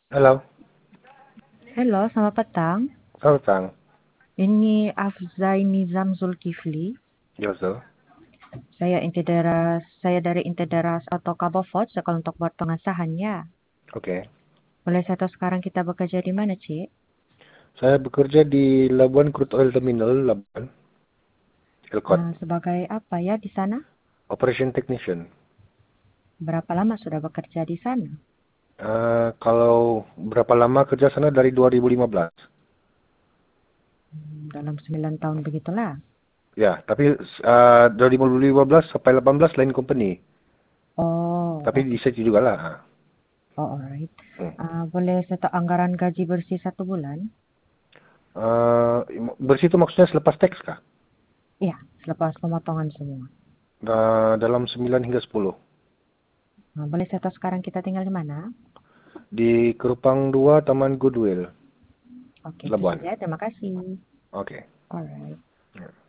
Halo, Halo, selamat petang. selamat petang, Ini Afzai Nizam Zulkifli. Yozo. Saya dari Intederas atau Kabovod, sekolah untuk buat pengasahannya. Oke. Boleh saya tahu sekarang kita bekerja di mana, Ci? Saya bekerja di Labuan Crude Oil Terminal, Labuan, Elkot, Sebagai apa ya di sana? Operation Technician. Berapa lama sudah bekerja di sana? Kalau berapa lama kerja sana dari 2015? Dalam 9 tahun begitulah. Ya, tapi 2015 sampai 18 lain company. Oh, Tapi di oke. situ juga lah. Oh, alright. Hmm. Boleh saya tahu anggaran gaji bersih 1 bulan? Eh, Bersih itu maksudnya selepas teks kah? Iya, selepas pemotongan semua. Dalam 9 hingga 10. Boleh saya tahu sekarang kita tinggal di mana? Di Kerupang 2 Taman Goodwill, Oke, itu Labuan. saja. Terima kasih. Oke. Alright. Ya.